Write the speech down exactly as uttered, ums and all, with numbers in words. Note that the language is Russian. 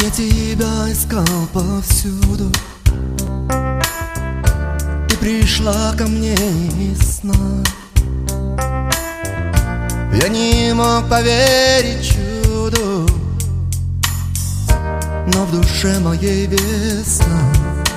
Я тебя искал повсюду, ты пришла ко мне из сна. Я не мог поверить чуду, но в душе моей весна.